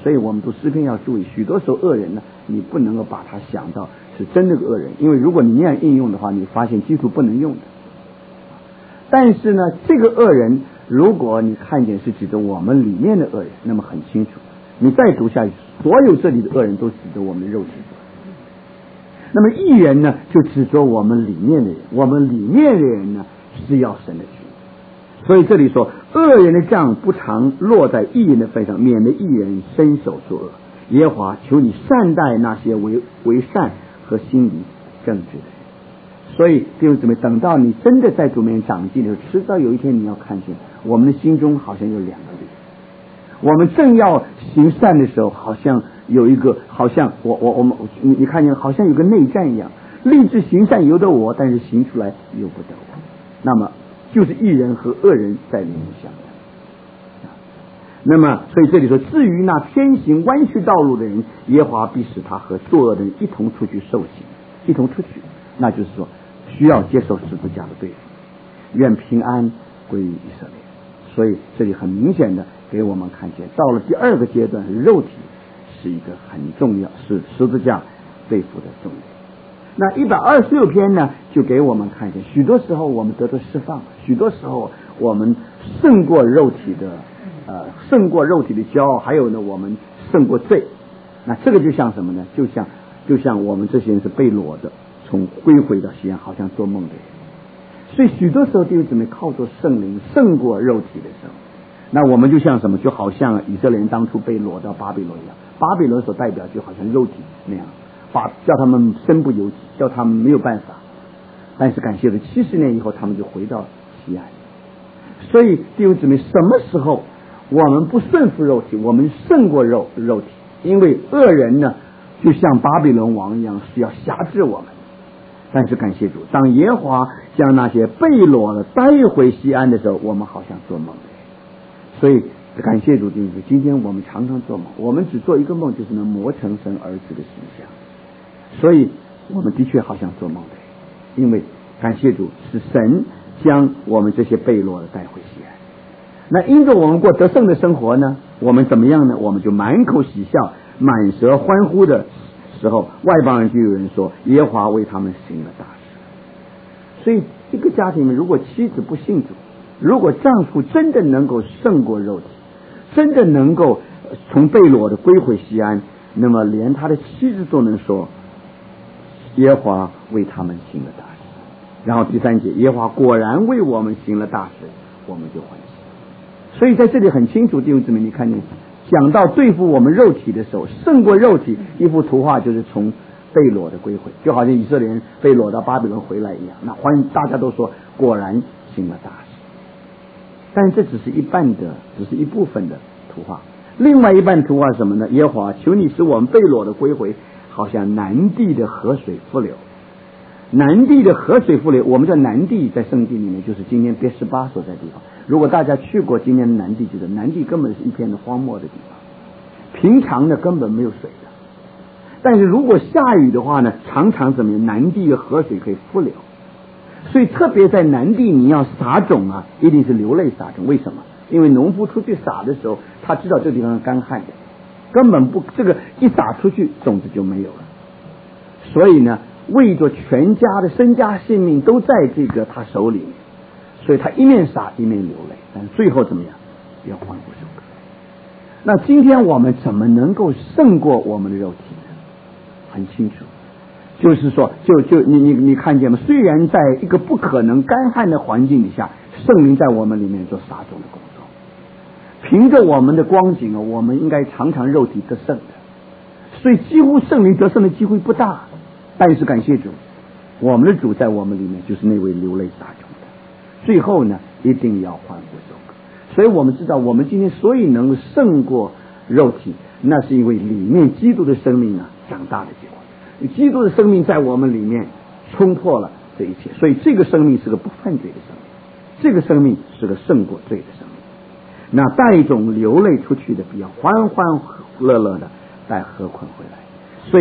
所以我们读诗篇要注意，许多时候恶人呢，你不能够把他想到是真的个恶人，因为如果你那样应用的话，你发现基督不能用的。但是呢，这个恶人如果你看见是指着我们里面的恶人，那么很清楚，你再读下去，所有这里的恶人都指着我们的肉体。那么义人呢，就指着我们里面的人，我们里面的人呢是要神的去。所以这里说，恶人的杖不常落在义人的份上，免得义人伸手作恶。耶和华，求你善待那些为善和心里正直的人。所以弟兄姊妹，等到你真的在主面长进的时候，迟早有一天你要看见，我们的心中好像有两个律。我们正要行善的时候，好像有一个，好像你看见好像有个内战一样，立志行善由得我，但是行出来由不得我。那么就是义人和恶人在里面相争。那么所以这里说，至于那偏行弯曲道路的人，耶和华必使他和作恶的人一同出去受刑，一同出去，那就是说需要接受十字架的对付。愿平安归于以色列。所以这里很明显的给我们看见，到了第二个阶段，肉体是一个很重要，是十字架对付的重点。那126篇呢，就给我们看见，许多时候我们得到释放，许多时候我们胜过肉体的骄傲，还有呢，我们胜过罪。那这个就像什么呢？就像我们这些人是被掳的，从归回到西安，好像做梦的人。所以许多时候弟兄姊妹靠着圣灵胜过肉体的时候，那我们就像什么？就好像以色列人当初被掳到巴比伦一样，巴比伦所代表就好像肉体那样，叫他们身不由己，叫他们没有办法。但是感谢主，70年以后他们就回到西安。所以弟兄姊妹，什么时候我们不顺服肉体，我们胜过肉体？因为恶人呢，就像巴比伦王一样，是要辖制我们。但是感谢主，当耶和华将那些被掳的带回西安的时候，我们好像做梦。所以感谢主，就是今天我们常常做梦，我们只做一个梦，就是能磨成神儿子的形象。所以我们的确好像做梦的，因为感谢主是神将我们这些被掳的带回西安。那因着我们过得胜的生活呢，我们怎么样呢？我们就满口喜笑，满舌欢呼的时候，外邦人就有人说，耶和华为他们行了大事。所以一个家庭里面，如果妻子不信主，如果丈夫真的能够胜过肉体，真的能够从被掳的归回西安，那么连他的妻子都能说，耶和华为他们行了大事。然后第3节，耶和华果然为我们行了大事，我们就欢喜。所以在这里很清楚，弟兄姊妹，你看见讲到对付我们肉体的时候，胜过肉体，一幅图画就是从被掳的归回，就好像以色列人被掳到巴比伦回来一样。那大家都说果然行了大事。但这只是一部分的图画。另外一半图画是什么呢？耶和华，求你使我们被掳的归回，好像南地的河水复流。南地的河水复流，我们叫南地，在圣经里面就是今天别是巴所在地方。如果大家去过今天的南地，觉得南地根本是一片的荒漠的地方，平常呢根本没有水的。但是如果下雨的话呢，常常怎么样？南地的河水可以复流。所以特别在南地，你要撒种啊，一定是流泪撒种。为什么？因为农夫出去撒的时候，他知道这个地方是干旱的，根本不，这个一撒出去，种子就没有了。所以呢，为着全家的身家性命都在这个他手里面，所以他一面撒一面流泪，但是最后怎么样？要欢呼收割。那今天我们怎么能够胜过我们的肉体呢？很清楚。就是说，你看见吗？虽然在一个不可能干旱的环境底下，圣灵在我们里面做撒种的工作。凭着我们的光景啊，我们应该常常肉体得胜的，所以几乎圣灵得胜的机会不大。但是感谢主，我们的主在我们里面就是那位流泪撒种的，最后呢一定要欢呼收割。所以我们知道，我们今天所以能胜过肉体，那是因为里面基督的生命啊长大的结果。基督的生命在我们里面冲破了这一切，所以这个生命是个不犯罪的生命，这个生命是个胜过罪的生命。那带种流泪出去的，比较欢欢乐乐的带河捆回来。所以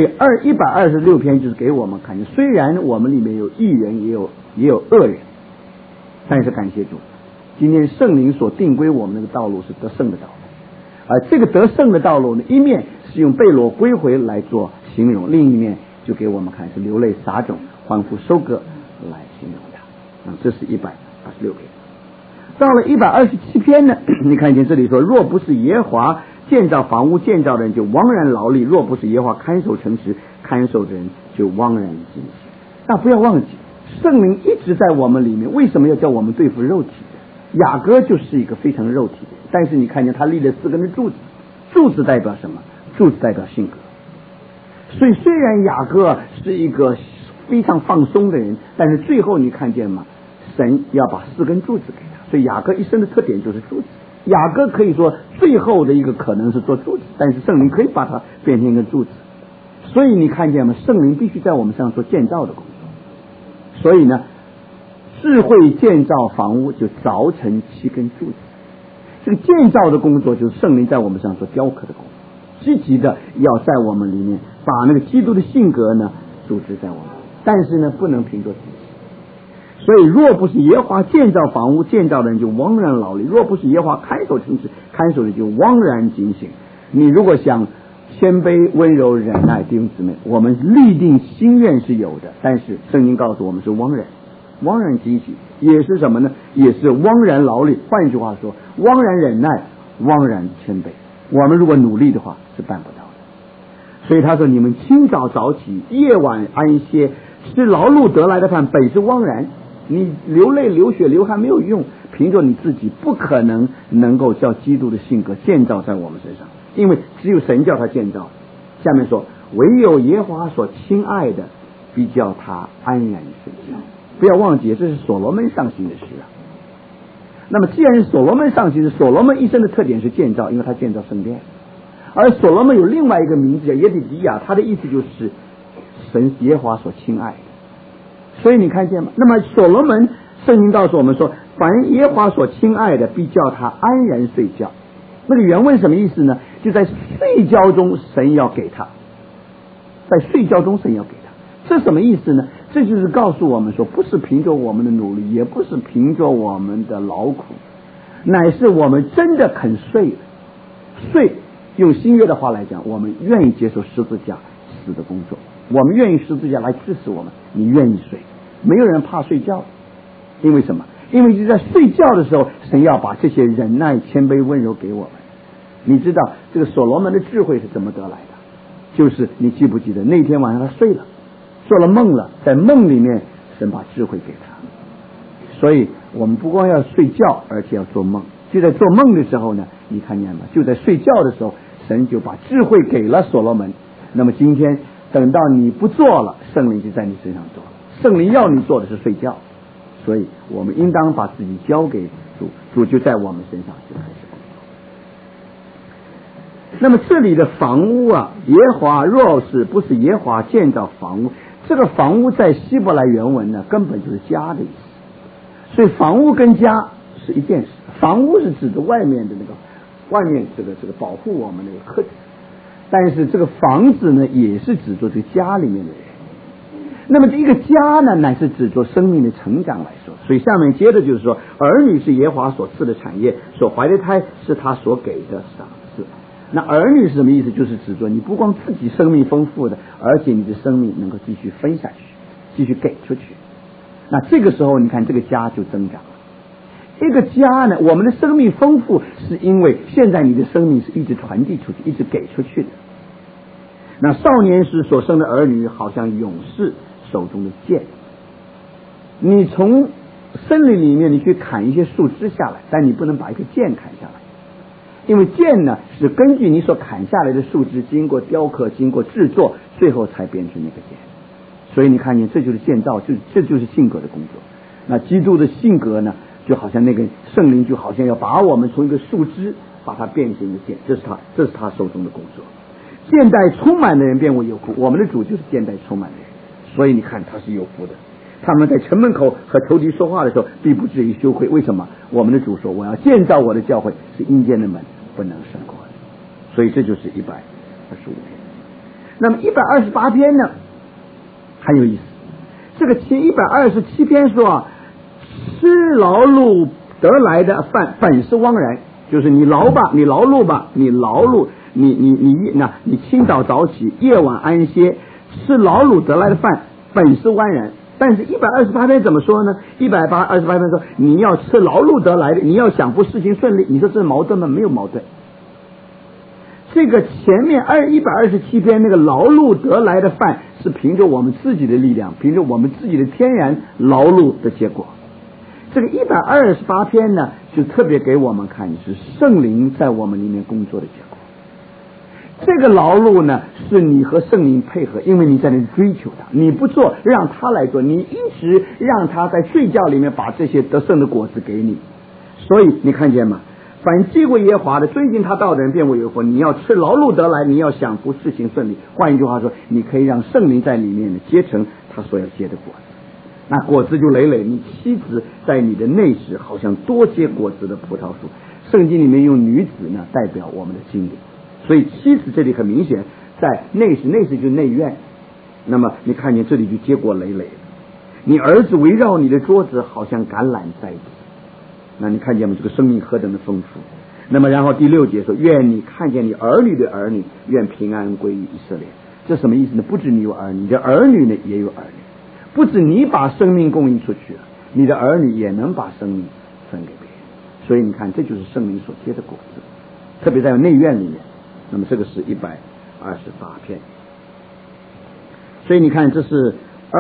126篇就是给我们看见，虽然我们里面有义人，也有恶人，但是感谢主，今天圣灵所定归我们那个道路是得胜的道路。 而这个得胜的道路呢，一面是用被掳归回来做形容，另一面就给我们看是流泪撒种欢呼收割来形容它。这是126篇。到了127篇呢，你看见这里说，若不是耶和华建造房屋，建造的人就枉然劳力；若不是耶和华看守城池，看守的人就枉然惊喜。那不要忘记，圣灵一直在我们里面，为什么要叫我们对付肉体？雅各就是一个非常肉体的，但是你看见他立了4根的柱子，柱子代表什么？柱子代表性格。所以虽然雅各是一个非常放松的人，但是最后你看见吗？神要把4根柱子给他，所以雅各一生的特点就是柱子。雅各可以说最后的一个可能是做柱子，但是圣灵可以把它变成一个柱子。所以你看见吗？圣灵必须在我们身上做建造的工作。所以呢，智慧建造房屋就凿成7根柱子。这个建造的工作就是圣灵在我们身上做雕刻的工作，积极的要在我们里面把那个基督的性格呢组织在我们，但是呢不能凭着自己。所以若不是耶和华建造房屋，建造的人就枉然劳力；若不是耶和华看守城池，看守的人就枉然警醒。你如果想谦卑温柔忍耐，弟兄姊妹，我们立定心愿是有的，但是圣经告诉我们是枉然警醒，也是什么呢？也是枉然劳力。换句话说，枉然忍耐，枉然谦卑。我们如果努力的话是办不到的。所以他说，你们清早早起，夜晚安歇，吃劳碌得来的饭，本是枉然。你流泪流血流汗没有用，凭着你自己不可能够叫基督的性格建造在我们身上，因为只有神叫他建造。下面说，唯有耶和华所亲爱的，必叫他安然睡觉。不要忘记，这是所罗门上行的事啊。那么既然是所罗门上行的，所罗门一生的特点是建造，因为他建造圣殿。而所罗门有另外一个名字叫耶底迪亚，他的意思就是神耶和华所亲爱的。所以你看见吗？那么所罗门圣经告诉我们说，凡耶和华所亲爱的，必叫他安然睡觉。那个原文什么意思呢？就在睡觉中神要给他，在睡觉中神要给他。这什么意思呢？这就是告诉我们说，不是凭着我们的努力，也不是凭着我们的劳苦，乃是我们真的肯睡。用新约的话来讲，我们愿意接受十字架死的工作，我们愿意十字架来致死我们。你愿意睡，没有人怕睡觉，因为什么？因为就在睡觉的时候，神要把这些忍耐、谦卑、温柔给我们。你知道这个所罗门的智慧是怎么得来的？就是你记不记得那天晚上他睡了，做了梦了，在梦里面神把智慧给他。所以我们不光要睡觉，而且要做梦。就在做梦的时候呢，你看见吗？就在睡觉的时候，神就把智慧给了所罗门。那么今天等到你不做了，圣灵就在你身上做了。圣灵要你做的是睡觉，所以我们应当把自己交给主，主就在我们身上就开始工作。那么这里的房屋啊，耶和华若是不是耶和华建造房屋，这个房屋在希伯来原文呢，根本就是家的意思。所以房屋跟家是一件事，房屋是指的外面的那个外面这个保护我们的客体，但是这个房子呢，也是指着这个家里面的人。那么这一个家呢，乃是指着生命的成长来说。所以下面接着就是说，儿女是耶和华所赐的产业，所怀的胎是他所给的赏赐。那儿女是什么意思？就是指着你不光自己生命丰富的，而且你的生命能够继续分下去，继续给出去。那这个时候你看这个家就增长了。一个家呢，我们的生命丰富是因为现在你的生命是一直传递出去，一直给出去的。那少年时所生的儿女好像勇士手中的剑，你从森林里面你去砍一些树枝下来，但你不能把一个剑砍下来，因为剑呢是根据你所砍下来的树枝经过雕刻，经过制作，最后才变成那个剑。所以你看见这就是建造，这就是性格的工作。那基督的性格呢，就好像那个圣灵就好像要把我们从一个树枝把它变成一个剑，这是他手中的工作。现代充满的人便为有福，我们的主就是现代充满的人，所以你看他是有福的。他们在城门口和仇敌说话的时候，必不至于羞愧。为什么？我们的主说，我要建造我的教会，是阴间的门不能胜过的。所以这就是125篇。那么128篇呢，很有意思。这个127篇说啊，吃劳碌得来的饭本是枉然。 就是你劳吧，你劳碌吧，你劳碌，你清早早起，夜晚安歇，吃劳碌得来的饭，本是安然。但是128篇怎么说呢？128篇说你要吃劳碌得来的，你要想不事情顺利，你说这是矛盾吗？没有矛盾。这个前面127篇那个劳碌得来的饭是凭着我们自己的力量，凭着我们自己的天然劳碌的结果。这个128篇呢，就特别给我们看是圣灵在我们里面工作的结果。这个劳碌呢，是你和圣灵配合，因为你在那里追求他，你不做让他来做，你一直让他在睡觉里面把这些得胜的果子给你。所以你看见吗？凡接过耶和华的，遵行他道的人便为有福。你要吃劳碌得来，你要享福，事情顺利。换一句话说，你可以让圣灵在里面呢结成他所要结的果子，那果子就累累。你妻子在你的内室，好像多结果子的葡萄树。圣经里面用女子呢代表我们的心灵，所以妻子这里很明显在内室，内室就是内院。那么你看见这里就结果累累。你儿子围绕你的桌子，好像橄榄栽子。那你看见吗？这个生命何等的丰富。那么然后第6节说，愿你看见你儿女的儿女，愿平安归于以色列。这什么意思呢？不止你有儿女，你的儿女呢也有儿女。不止你把生命供应出去了，你的儿女也能把生命分给别人。所以你看，这就是圣灵所结的果子，特别在内院里面。那么这个是128篇。所以你看，这是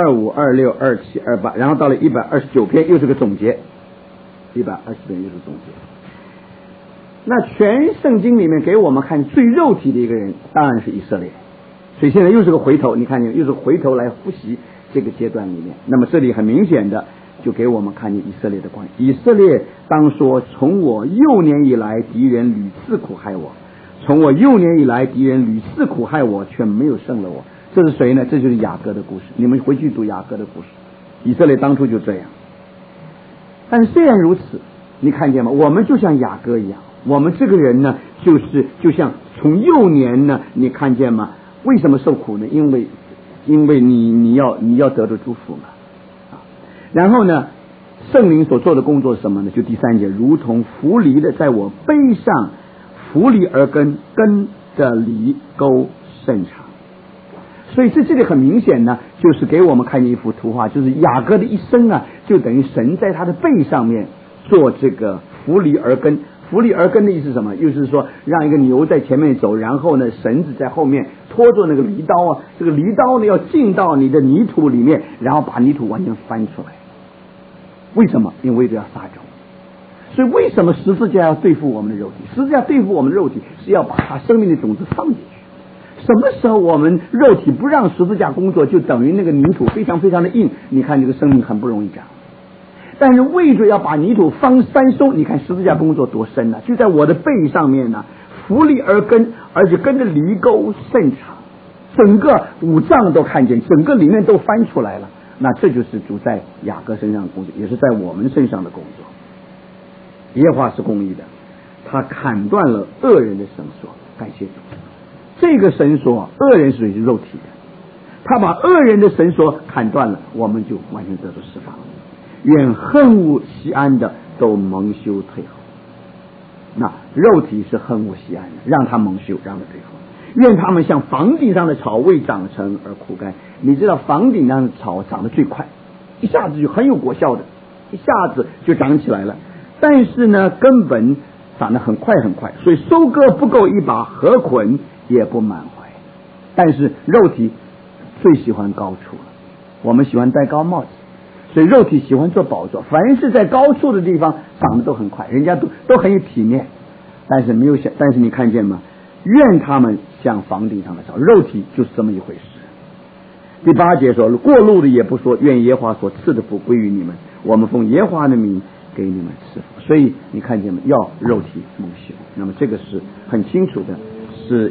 25、26、27、28，然后到了129篇又是个总结。120篇又是总结。那全圣经里面给我们看最肉体的一个人，当然是以色列。所以现在又是个回头，你看见又是回头来复习这个阶段里面。那么这里很明显的就给我们看见以色列的关系。以色列当说，从我幼年以来，敌人屡次苦害我；从我幼年以来，敌人屡次苦害我，却没有胜了我。这是谁呢？这就是雅各的故事。你们回去读雅各的故事。以色列当初就这样。但虽然如此，你看见吗？我们就像雅各一样，我们这个人呢，就像从幼年呢，你看见吗？为什么受苦呢？因为你要得到祝福嘛。然后呢，圣灵所做的工作是什么呢？就第3节，如同浮离的在我背上浮离而根的犁沟甚长。所以这里很明显呢，就是给我们看见一幅图画，就是雅各的一生啊，就等于神在他的背上面做这个浮离而根。浮离而根的意思是什么？又是说让一个牛在前面走，然后呢绳子在后面拖着那个犁刀啊，这个犁刀呢要进到你的泥土里面，然后把泥土完全翻出来。为什么？因为这要撒种。所以为什么十字架要对付我们的肉体？十字架对付我们的肉体是要把它生命的种子放进去。什么时候我们肉体不让十字架工作，就等于那个泥土非常非常的硬，你看这个生命很不容易长。但是为着要把泥土翻收，你看十字架工作多深呢？就在我的背上面呢，浮离而根，而且跟着犁沟甚长，整个五脏都看见，整个里面都翻出来了。那这就是主在雅各身上的工作，也是在我们身上的工作。耶和华是公义的，他砍断了恶人的绳索。感谢主，这个绳索恶人是肉体的，他把恶人的绳索砍断了，我们就完全得到释放。愿恨恶西安的都蒙羞退后。那肉体是恨恶西安的，让他蒙羞，让他退后。愿他们像房顶上的草未长成而枯干。你知道房顶上的草长得最快，一下子就很有果效的，一下子就长起来了。但是呢，根本长得很快很快，所以收割不够一把禾捆也不满怀。但是肉体最喜欢高处了，我们喜欢戴高帽子，所以肉体喜欢做宝座。凡是在高处的地方长得都很快，人家都很有体面。但是你看见吗？愿他们像房顶上的草，肉体就是这么一回事。第8节说，过路的也不说，愿耶和华所赐的福归于你们，我们奉耶和华的名给你们赐福。所以你看见吗？要肉体蒙羞。那么这个是很清楚的，是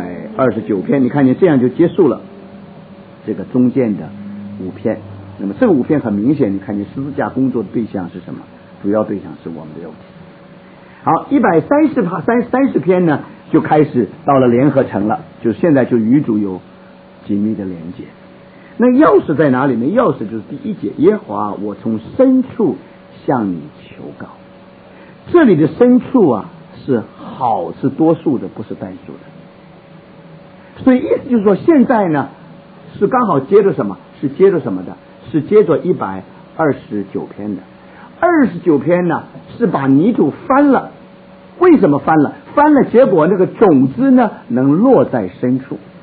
129篇。你看见这样就结束了这个中间的5篇。那么这个5篇很明显，你看见十字架工作的对象是什么？主要对象是我们的肉体。好，130篇呢，就开始到了联合城了，就现在就与主有紧密的连接。那钥匙在哪里呢？钥匙就是第1节，耶和华，我从深处向你求告。这里的深处啊， 是好是多数的，不是单数的。所以意思就是说，现在呢是刚好接着什么？是接着什么的？是接着129篇的。29篇呢是把泥土翻了。为什么翻了？翻了，结果那个种子呢能落在深处。